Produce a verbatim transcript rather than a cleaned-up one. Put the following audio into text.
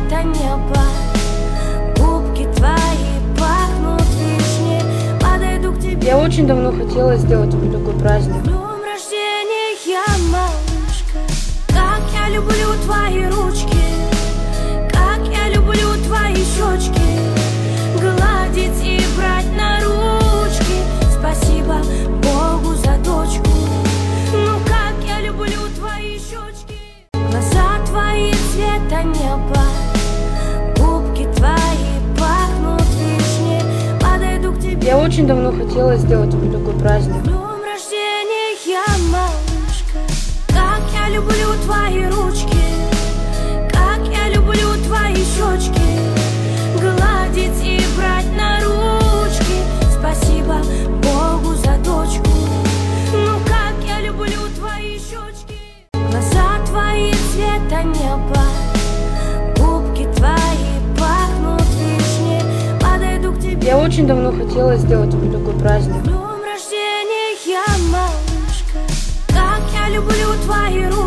цвета неба. Губки твои пахнут вишней. Подойду к тебе. Я очень давно хотела сделать вам такой праздник. С днем рождения, малышка. Как я люблю твои ручки, как я люблю твои щечки, гладить и брать на ручки. Спасибо Богу за дочку. Ну как я люблю твои щечки. Глаза твои цвета неба. Губки твои пахнут вишней. Подойду к тебе. Я очень давно хотела сделать вам такой праздник. С днем рождения, малышка. Как я люблю твои ручки, как я люблю твои щечки, гладить и брать на ручки. Спасибо Богу за дочку. Ну как я люблю твои щечки. Глаза твои цвета неба. Губки твои пахнут вишней. Подойду к тебе. Я очень давно хотела сделать вам такой праздник. С днем рождения, малышка. Как я люблю твои ручки,